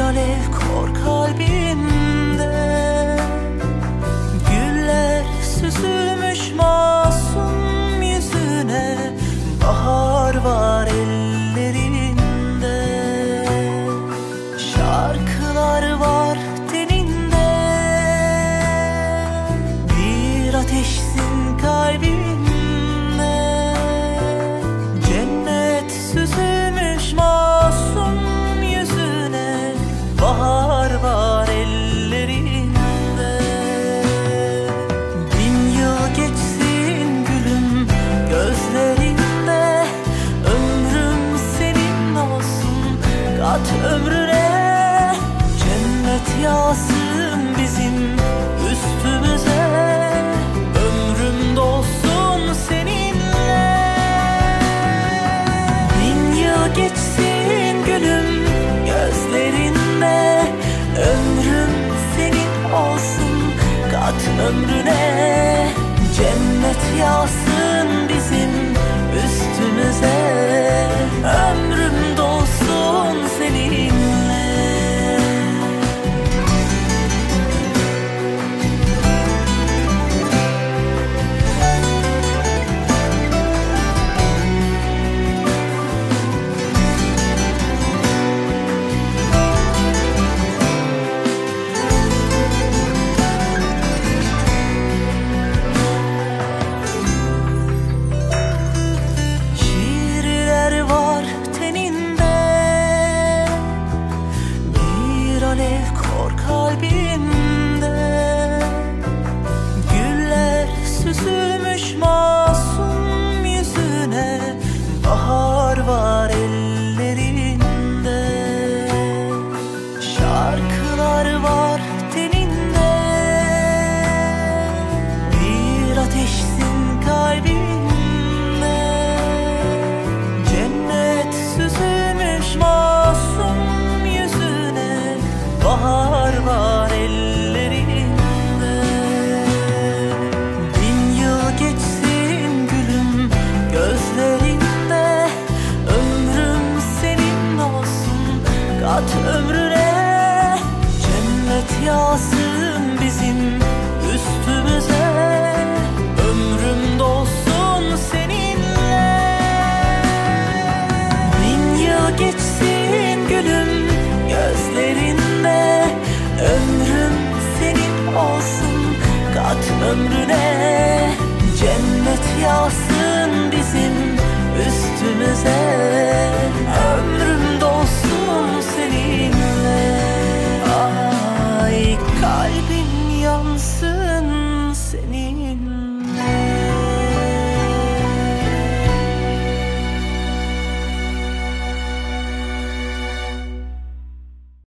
alev kor kalbimde. Güller süzülmüş masum yüzüne, bahar var ellerinde. Şarkılar var teninde, bir ateşsin kalbimde. Cennet süzülmüş masum yüzüne, bahar var ellerinde. Bin yıl geçsin gülüm gözlerinde, ömrüm senin olsun kat ömrüne. Cennet yağsın bizim üstümüze, ömrüm dolsun seninle. Bin yıl geçsin gülüm gözlerinde, ömrüm senin olsun kat ömrüne. Cennet yağsın bizim üstümüze, ömrüm dolsun seninle. Şiirler var teninde, bir alev kor kalbinde. Güller süzülmüş masum yüzüne, bahar var ellerinde. Şarkılar var teninde, bir ateşsin kalbinde. Cennet süzülmüş masum yüzüne, bahar var ellerinde. Bin yıl geçsin gülüm gözlerinde, ömrüm senin olsun kat ömrüne. Cennet yağsın bizim üstümüze, ömrüm dolsun seninle. Bin yıl geçsin gülüm gözlerinde, ömrüm senin olsun kat ömrüne.